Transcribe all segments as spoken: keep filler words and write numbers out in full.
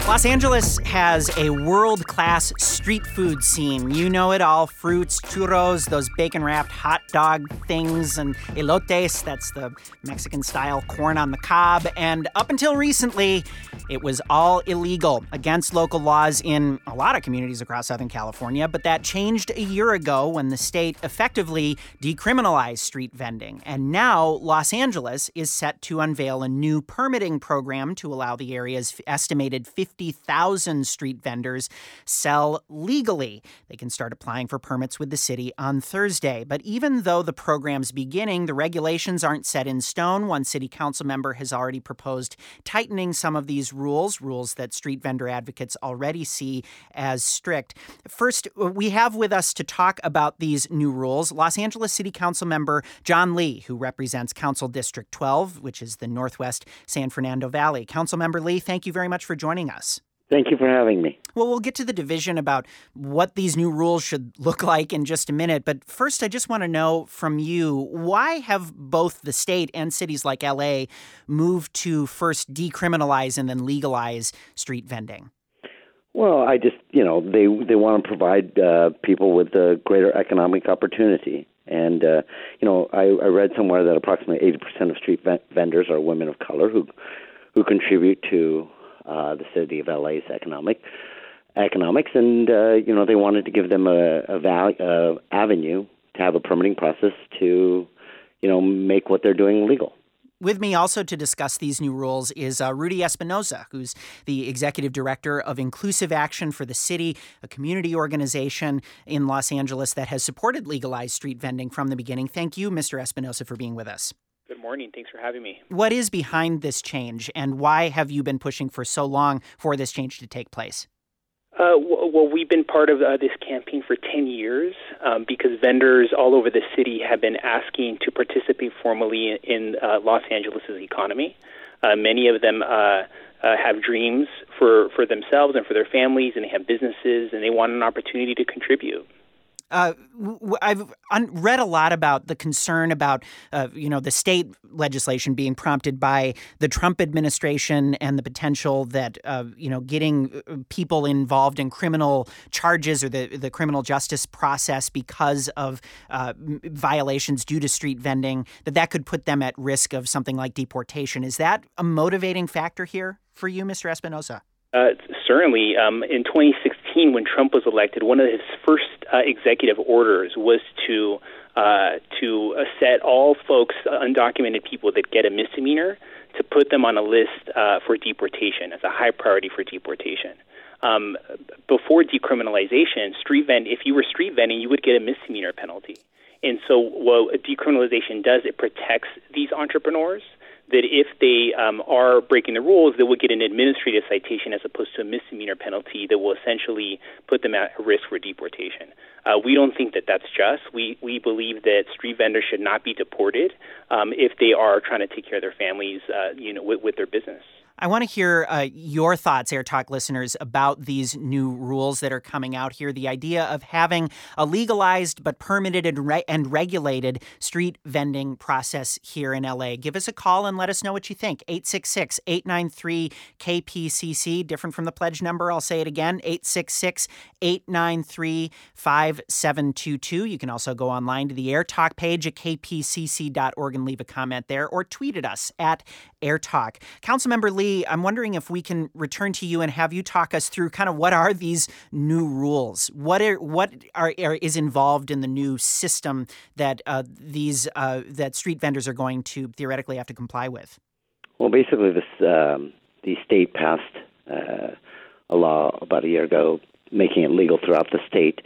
Los Angeles has a world-class street food scene. You know it all. Fruits, churros, those bacon-wrapped hot dog things, and elotes, that's the Mexican-style corn on the cob. And up until recently, it was all illegal, against local laws in a lot of communities across Southern California. But that changed a year ago when the state effectively decriminalized street vending. And now Los Angeles is set to unveil a new permitting program to allow the area's estimated fifty thousand street vendors sell legally. They can start applying for permits with the city on Thursday. But even though the program's beginning, the regulations aren't set in stone. One city council member has already proposed tightening some of these rules, rules that street vendor advocates already see as strict. First, we have with us to talk about these new rules Los Angeles City Council member John Lee, who represents Council District twelve, which is the Northwest San Fernando Valley. Councilmember Lee, thank you very much for joining us. Thank you for having me. Well, we'll get to the division about what these new rules should look like in just a minute. But first, I just want to know from you, why have both the state and cities like L A moved to first decriminalize and then legalize street vending? Well, I just, you know, they they want to provide uh, people with a greater economic opportunity. And, uh, you know, I, I read somewhere that approximately eighty percent of street v- vendors are women of color who who contribute to Uh, the city of L A's economic economics, and uh, you know they wanted to give them a, a val- uh, avenue to have a permitting process to, you know, make what they're doing legal. With me also to discuss these new rules is uh, Rudy Espinoza, who's the executive director of Inclusive Action for the City, a community organization in Los Angeles that has supported legalized street vending from the beginning. Thank you, Mister Espinoza, for being with us. Good morning. Thanks for having me. What is behind this change, and why have you been pushing for so long for this change to take place? Uh, well, we've been part of uh, this campaign for ten years um, because vendors all over the city have been asking to participate formally in uh, Los Angeles' economy. Uh, many of them uh, uh, have dreams for, for themselves and for their families, and they have businesses, and they want an opportunity to contribute. Uh, I've un- read a lot about the concern about, uh, you know, the state legislation being prompted by the Trump administration and the potential that, uh, you know, getting people involved in criminal charges or the, the criminal justice process because of uh, violations due to street vending, that that could put them at risk of something like deportation. Is that a motivating factor here for you, Mister Espinoza? Uh, certainly. Um, in twenty sixteen, when Trump was elected, one of his first uh, executive orders was to uh, to uh, set all folks, uh, undocumented people that get a misdemeanor, to put them on a list uh, for deportation as a high priority for deportation. Um, before decriminalization, street vend if you were street vending, you would get a misdemeanor penalty. And so, what decriminalization does, it protects these entrepreneurs, that if they um, are breaking the rules, they will get an administrative citation as opposed to a misdemeanor penalty that will essentially put them at risk for deportation. Uh, we don't think that that's just. We we believe that street vendors should not be deported um, if they are trying to take care of their families, uh, you know, with, with their business. I want to hear uh, your thoughts, Air Talk listeners, about these new rules that are coming out here. The idea of having a legalized but permitted and, re- and regulated street vending process here in L A. Give us a call and let us know what you think. eight six six, eight nine three, K P C C, different from the pledge number. I'll say it again, eight six six, eight nine three, five seven two two. You can also go online to the Air Talk page at k p c c dot org and leave a comment there, or tweet at us at Air Talk. Councilmember Lee, I'm wondering if we can return to you and have you talk us through kind of what are these new rules? What are what are, are is involved in the new system that uh, these uh, that street vendors are going to theoretically have to comply with? Well, basically, this um, the state passed uh, a law about a year ago, making it legal throughout the state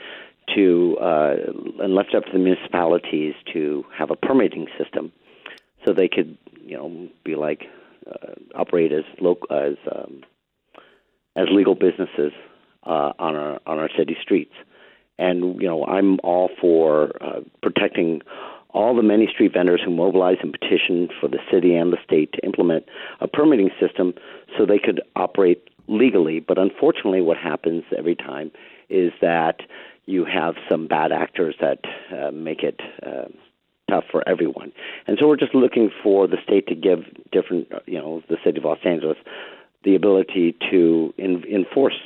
to uh, and left up to the municipalities to have a permitting system, so they could, you know, be like. Uh, operate as local as um, as legal businesses uh, on our on our city streets, and you know I'm all for uh, protecting all the many street vendors who mobilize and petition for the city and the state to implement a permitting system so they could operate legally. But unfortunately, what happens every time is that you have some bad actors that uh, make it. Uh, tough for everyone. And so we're just looking for the state to give different, you know, the city of Los Angeles the ability to in, enforce,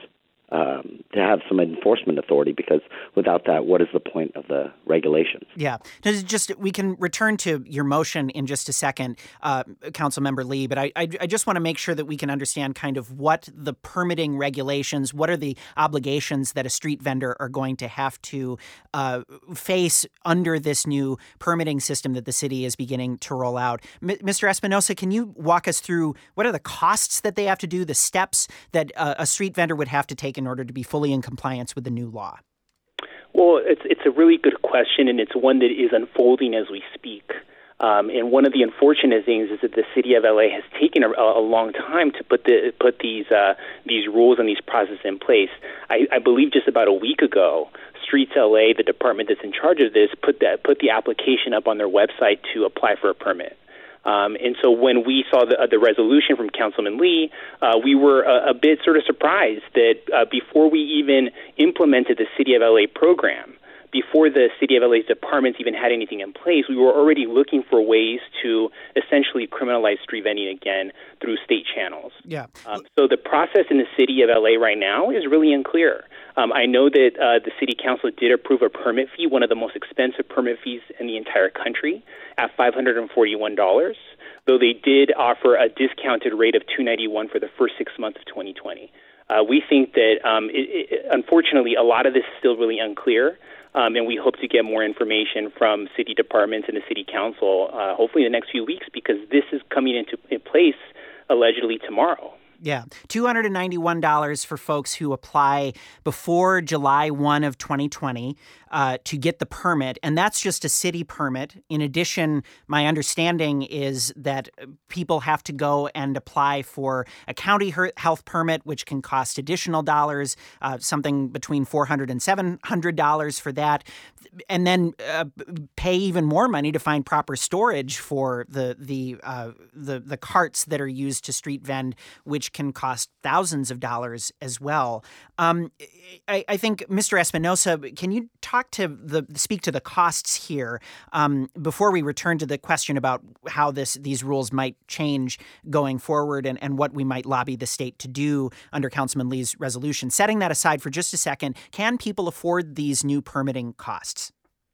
um, to have some enforcement authority, because without that, what is the point of the regulations? Yeah. Just we can return to your motion in just a second, uh, Councilmember Lee, but I, I, I just want to make sure that we can understand kind of what the permitting regulations, what are the obligations that a street vendor are going to have to uh, face under this new permitting system that the city is beginning to roll out. M- Mister Espinosa, can you walk us through what are the costs that they have to do, the steps that uh, a street vendor would have to take in order to be fully in compliance with the new law? Well, it's it's a really good question, and it's one that is unfolding as we speak. Um, and one of the unfortunate things is that the city of L A has taken a, a long time to put the put these uh, these rules and these processes in place. I, I believe just about a week ago, Streets L A, the department that's in charge of this, put that put the application up on their website to apply for a permit. Um, and so when we saw the, uh, the resolution from Councilman Lee, uh, we were a, a bit sort of surprised that uh, before we even implemented the City of L A program, before the City of L A's departments even had anything in place, we were already looking for ways to essentially criminalize street vending again through state channels. Yeah. Um, so the process in the City of L A right now is really unclear. Um, I know that uh, the City Council did approve a permit fee, one of the most expensive permit fees in the entire country, at five hundred forty-one dollars, though they did offer a discounted rate of two hundred ninety-one dollars for the first six months of twenty twenty. Uh, we think that, um, it, it, unfortunately, a lot of this is still really unclear, um, and we hope to get more information from city departments and the City Council, uh, hopefully in the next few weeks, because this is coming into in place allegedly tomorrow. Yeah, two hundred ninety-one dollars for folks who apply before July first of twenty twenty uh, to get the permit, and that's just a city permit. In addition, my understanding is that people have to go and apply for a county health permit, which can cost additional dollars, uh, something between four hundred dollars and seven hundred dollars for that, and then uh, pay even more money to find proper storage for the the uh, the the carts that are used to street vend, which can cost thousands of dollars as well. Um, I, I think, Mister Espinosa, can you talk to the speak to the costs here um, before we return to the question about how this these rules might change going forward and, and what we might lobby the state to do under Councilman Lee's resolution? Setting that aside for just a second, can people afford these new permitting costs?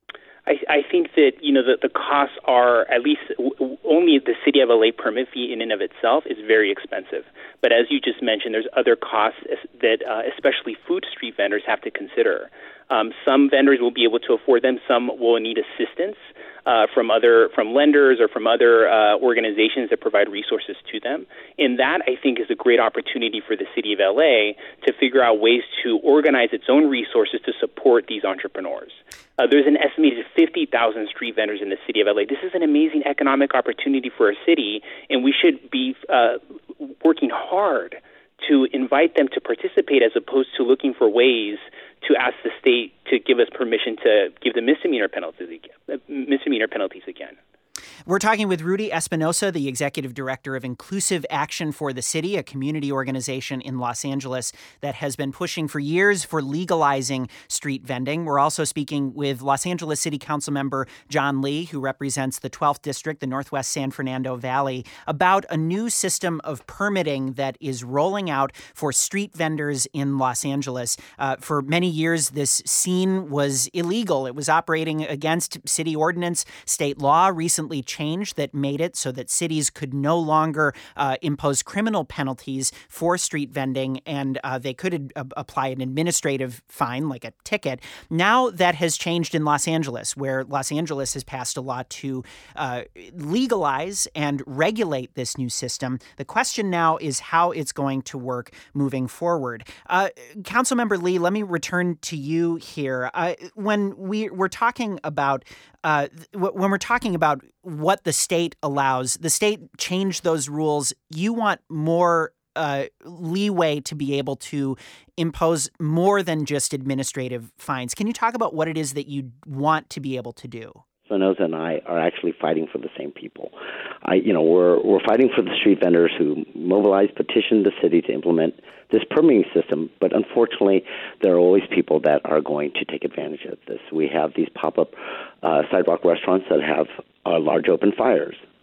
I, I think that, you know, the, the costs are, at least w- only the City of L A permit fee in and of itself is very expensive. But as you just mentioned, there's other costs that uh, especially food street vendors have to consider. Um, some vendors will be able to afford them. Some will need assistance uh, from other from lenders or from other uh, organizations that provide resources to them. And that, I think, is a great opportunity for the City of L A to figure out ways to organize its own resources to support these entrepreneurs. Uh, there's an estimated fifty thousand street vendors in the City of L A. This is an amazing economic opportunity for our city, and we should be uh, working hard to invite them to participate as opposed to looking for ways to ask the state to give us permission to give the misdemeanor penalties again, misdemeanor penalties again. We're talking with Rudy Espinosa, the Executive Director of Inclusive Action for the City, a community organization in Los Angeles that has been pushing for years for legalizing street vending. We're also speaking with Los Angeles City Council member John Lee, who represents the twelfth District, the Northwest San Fernando Valley, about a new system of permitting that is rolling out for street vendors in Los Angeles. Uh, for many years, this scene was illegal. It was operating against city ordinance, state law, recently changed that made it so that cities could no longer uh, impose criminal penalties for street vending, and uh, they could ad- apply an administrative fine, like a ticket. Now that has changed in Los Angeles, where Los Angeles has passed a law to uh, legalize and regulate this new system. The question now is how it's going to work moving forward. Uh, Councilmember Lee, let me return to you here. Uh, when we, we're talking about Uh, when we're talking about what the state allows, the state changed those rules. You want more uh, leeway to be able to impose more than just administrative fines. Can you talk about what it is that you want to be able to do? Espinosa and I are actually fighting for the same people. I, you know, we're we're fighting for the street vendors who mobilized, petitioned the city to implement this permitting system. But unfortunately, there are always people that are going to take advantage of this. We have these pop-up uh, sidewalk restaurants that have uh, large open fires.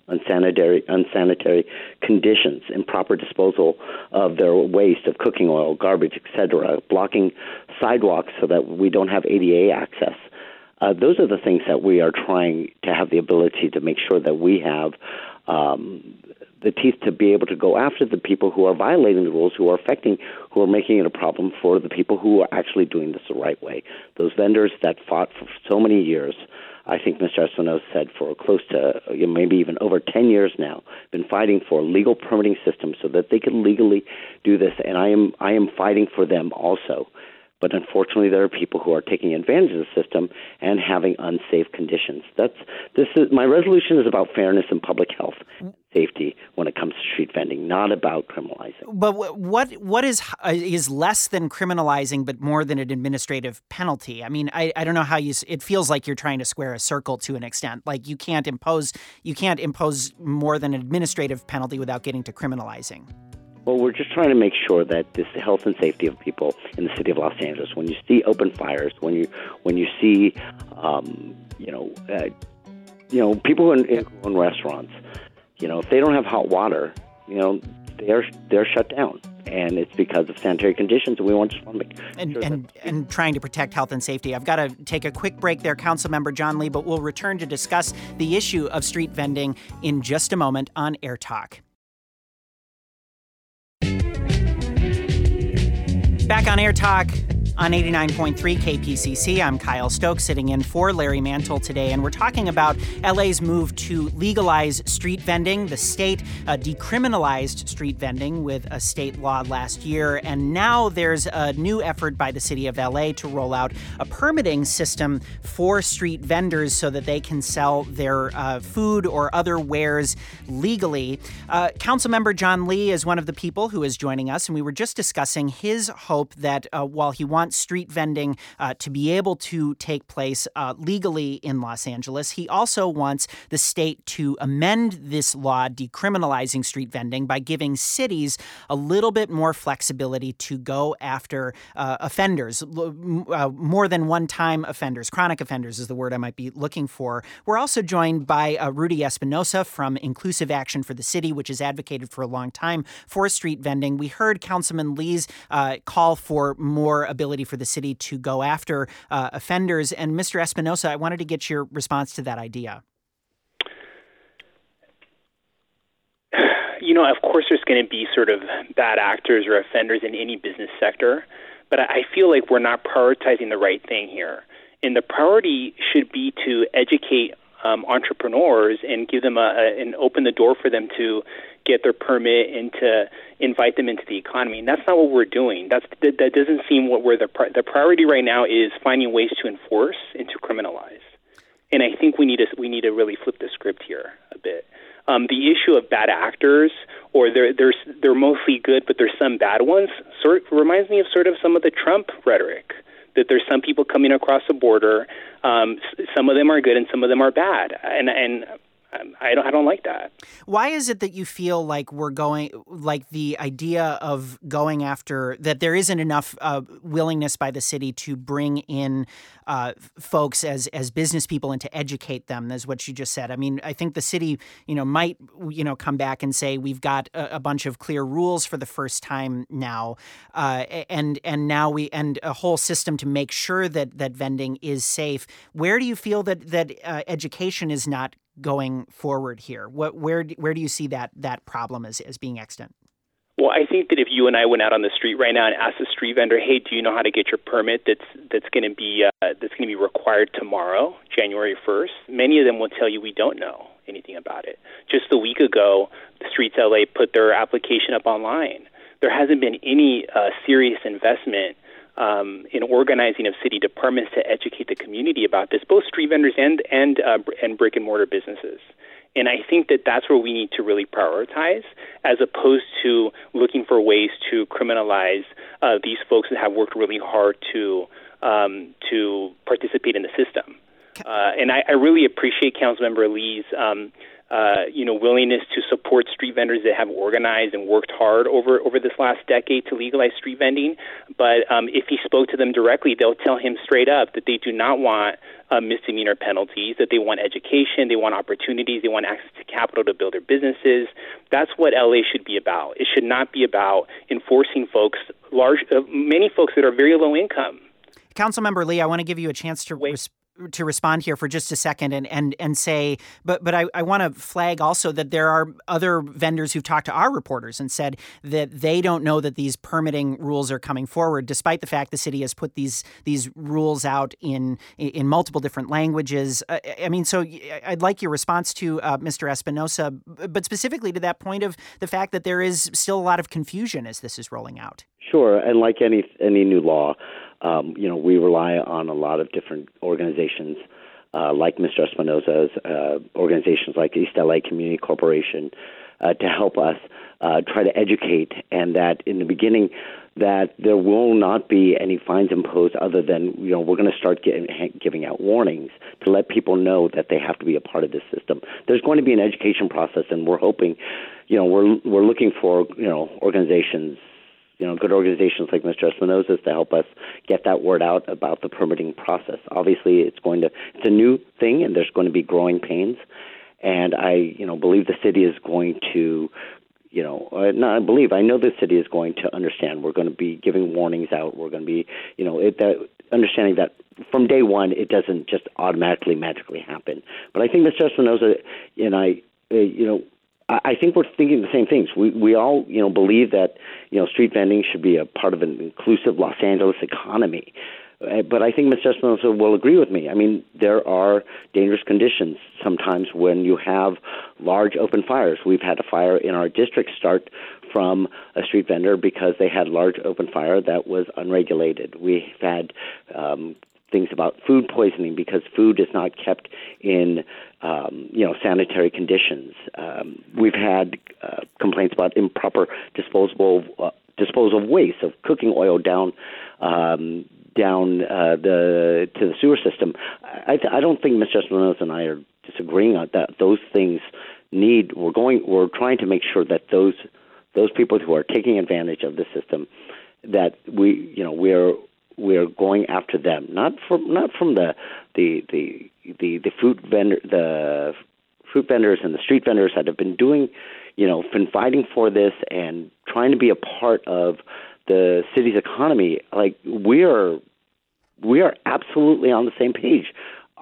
unsanitary, unsanitary conditions, improper disposal of their waste, of cooking oil, garbage, et cetera, blocking sidewalks so that we don't have A D A access. Uh, those are the things that we are trying to have the ability to make sure that we have um, the teeth to be able to go after the people who are violating the rules, who are affecting, who are making it a problem for the people who are actually doing this the right way. Those vendors that fought for so many years, I think Mister Espinosa said for close to you know, maybe even over ten years now, been fighting for a legal permitting system so that they can legally do this, and I am I am fighting for them also. But unfortunately, there are people who are taking advantage of the system and having unsafe conditions. That's this is my resolution is about fairness and public health and safety when it comes to street vending, not about criminalizing. But what what is is less than criminalizing, but more than an administrative penalty? I mean, I, I don't know how you. It feels like you're trying to square a circle to an extent. Like you can't impose you can't impose more than an administrative penalty without getting to criminalizing. Well, we're just trying to make sure that this health and safety of people in the city of Los Angeles, when you see open fires, when you when you see, um, you know, uh, you know, people in, in, in restaurants, you know, if they don't have hot water, you know, they're they're shut down, and it's because of sanitary conditions. And we want to make and sure and, and trying to protect health and safety. I've got to take a quick break there, Councilmember John Lee, but we'll return to discuss the issue of street vending in just a moment on Air Talk. Back on Air Talk on eighty-nine point three K P C C, I'm Kyle Stokes sitting in for Larry Mantle today, and we're talking about L A's move to legalize street vending. The state uh, decriminalized street vending with a state law last year, and now there's a new effort by the city of L A to roll out a permitting system for street vendors so that they can sell their uh, food or other wares legally. Uh, Councilmember John Lee is one of the people who is joining us, and we were just discussing his hope that uh, while he wants street vending uh, to be able to take place uh, legally in Los Angeles, he also wants the state to amend this law decriminalizing street vending by giving cities a little bit more flexibility to go after uh, offenders, uh, more than one-time offenders. Chronic offenders is the word I might be looking for. We're also joined by uh, Rudy Espinosa from Inclusive Action for the City, which has advocated for a long time for street vending. We heard Councilman Lee's uh, call for more ability for the city to go after uh, offenders. And Mister Espinosa, I wanted to get your response to that idea. You know, of course there's going to be sort of bad actors or offenders in any business sector, but I feel like we're not prioritizing the right thing here. And the priority should be to educate um, entrepreneurs and give them a, a, and open the door for them to get their permit and to invite them into the economy. And that's not what we're doing. That's that, that doesn't seem what we're the the priority right now is finding ways to enforce and to criminalize. And I think we need to we need to really flip the script here a bit. Um, the issue of bad actors, or they're they're they're mostly good, but there's some bad ones. Sort of reminds me of sort of some of the Trump rhetoric. That there's some people coming across the border. Um, some of them are good and some of them are bad. And and. I don't I don't like that. Why is it that you feel like we're going, like the idea of going after, that there isn't enough uh, willingness by the city to bring in uh, folks as as business people and to educate them, is what you just said. I mean, I think the city, you know, might, you know, come back and say we've got a, a bunch of clear rules for the first time now, uh, and and now we, and a whole system to make sure that that vending is safe. Where do you feel that that uh, education is not going forward here? What, where, where do you see that that problem as, as being extant? Well, I think that if you and I went out on the street right now and asked a street vendor, "Hey, do you know how to get your permit that's that's going to be uh, that's going to be required tomorrow, January first?" Many of them will tell you we don't know anything about it. Just a week ago, the Streets L A put their application up online. There hasn't been any uh, serious investment Um, in organizing of city departments to educate the community about this, both street vendors and and uh, and brick and mortar businesses. And I think that that's where we need to really prioritize, as opposed to looking for ways to criminalize uh, these folks that have worked really hard to um, to participate in the system. Uh, and I, I really appreciate Councilmember Lee's um, uh, you know, willingness to support street vendors that have organized and worked hard over, over this last decade to legalize street vending. But um, if he spoke to them directly, they'll tell him straight up that they do not want uh, misdemeanor penalties, that they want education, they want opportunities, they want access to capital to build their businesses. That's what L A should be about. It should not be about enforcing folks, large, uh, many folks that are very low income. Councilmember Lee, I want to give you a chance to res- to respond here for just a second and and, and say, but but I, I want to flag also that there are other vendors who've talked to our reporters and said that they don't know that these permitting rules are coming forward, despite the fact the city has put these these rules out in in multiple different languages. Uh, I mean, so I'd like your response to uh, Mister Espinosa, but specifically to that point of the fact that there is still a lot of confusion as this is rolling out. Sure, and like any any new law, um, you know, we rely on a lot of different organizations, uh, like Mister Espinosa's, uh, organizations like East L A Community Corporation, uh, to help us uh, try to educate, and that in the beginning, that there will not be any fines imposed other than, you know, we're going to start getting, giving out warnings to let people know that they have to be a part of this system. There's going to be an education process, and we're hoping, you know, we're we're looking for, you know, organizations, you know, good organizations like Mister Espinosa's to help us get that word out about the permitting process. Obviously, it's going to it's a new thing, and there's going to be growing pains. And I, you know, believe the city is going to, you know, uh, not I believe I know the city is going to understand. We're going to be giving warnings out. We're going to be, you know, it, that understanding that from day one it doesn't just automatically magically happen. But I think Mister Espinosa and I, uh, you know. I think we're thinking the same things. We we all, you know, believe that, you know, street vending should be a part of an inclusive Los Angeles economy. Uh, but I think Mister Espinosa will agree with me. I mean, there are dangerous conditions sometimes when you have large open fires. We've had a fire in our district start from a street vendor because they had large open fire that was unregulated. We've had um, things about food poisoning because food is not kept in, um, you know, sanitary conditions. Um, we've had uh, complaints about improper disposable uh, disposal of waste of cooking oil down um, down uh, the to the sewer system. I, I don't think Mister Espinosa and I are disagreeing on that. Those things need. We're going. We're trying to make sure that those those people who are taking advantage of the system, that we, you know, we're. We're going after them, not from not from the the the the, the fruit vendor the fruit vendors and the street vendors that have been doing, you know, been fighting for this and trying to be a part of the city's economy. Like we are, we are absolutely on the same page.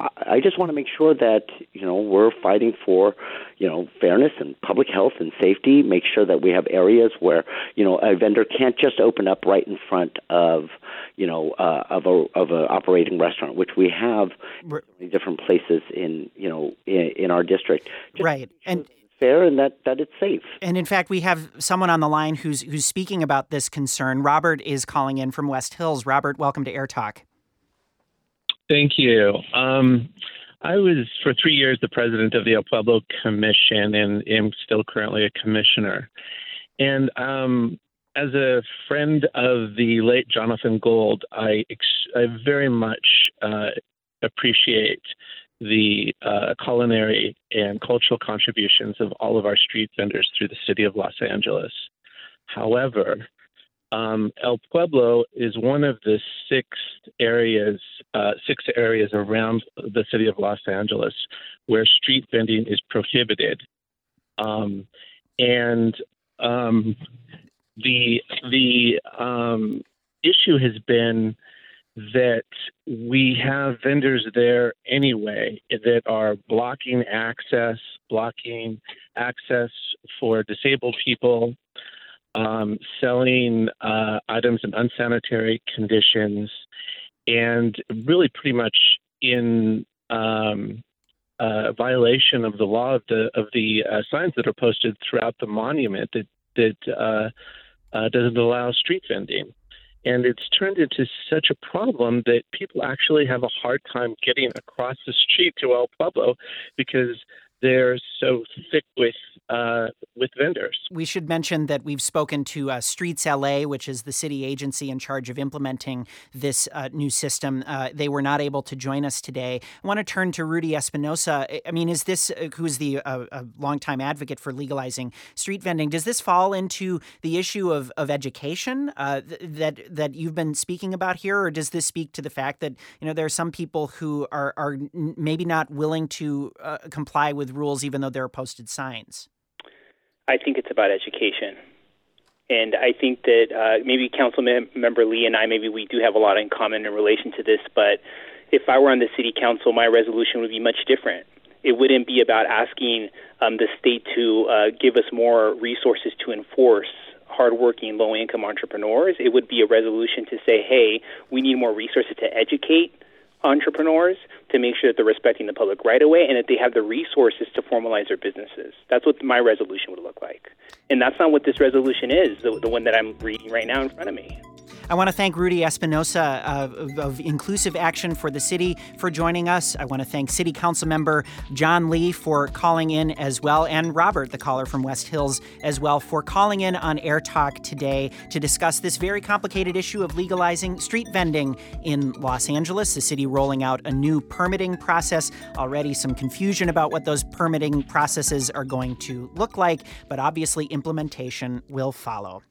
I just want to make sure that, you know, we're fighting for, you know, fairness and public health and safety, make sure that we have areas where, you know, a vendor can't just open up right in front of, you know, uh, of a of a operating restaurant, which we have in different places in, you know, in, in our district. Just right. And fair and that, that it's safe. And in fact, we have someone on the line who's who's speaking about this concern. Robert is calling in from West Hills. Robert, welcome to Air Talk. Thank you. Um, I was for three years the president of the El Pueblo Commission and am still currently a commissioner. And um, as a friend of the late Jonathan Gold, I, ex- I very much uh, appreciate the uh, culinary and cultural contributions of all of our street vendors through the city of Los Angeles. However, Um, El Pueblo is one of the six areas, uh, six areas around the city of Los Angeles where street vending is prohibited, um, and um, the the um, issue has been that we have vendors there anyway that are blocking access, blocking access for disabled people. Um, selling uh, items in unsanitary conditions, and really pretty much in um, uh, violation of the law of the of the uh, signs that are posted throughout the monument that that uh, uh, doesn't allow street vending. And it's turned into such a problem that people actually have a hard time getting across the street to El Pueblo because they're so thick with uh, with vendors. We should mention that we've spoken to uh, Streets L A, which is the city agency in charge of implementing this uh, new system. Uh, they were not able to join us today. I want to turn to Rudy Espinosa. I mean, is this, uh, who's the uh, a longtime advocate for legalizing street vending, does this fall into the issue of, of education uh, th- that that you've been speaking about here, or does this speak to the fact that, you know, there are some people who are, are maybe not willing to uh, comply with rules even though there are posted signs? I think it's about education. And I think that uh, maybe Council mem- Member Lee and I, maybe we do have a lot in common in relation to this, but if I were on the City Council, my resolution would be much different. It wouldn't be about asking um, the state to uh, give us more resources to enforce hardworking, low-income entrepreneurs. It would be a resolution to say, hey, we need more resources to educate entrepreneurs, to make sure that they're respecting the public right away and that they have the resources to formalize their businesses. That's what my resolution would look like. And that's not what this resolution is, the, the one that I'm reading right now in front of me. I want to thank Rudy Espinosa uh, of, of Inclusive Action for the City for joining us. I want to thank City Council Member John Lee for calling in as well, and Robert, the caller from West Hills, as well, for calling in on Air Talk today to discuss this very complicated issue of legalizing street vending in Los Angeles. The city rolling out a new permitting process. Already some confusion about what those permitting processes are going to look like, but obviously implementation will follow.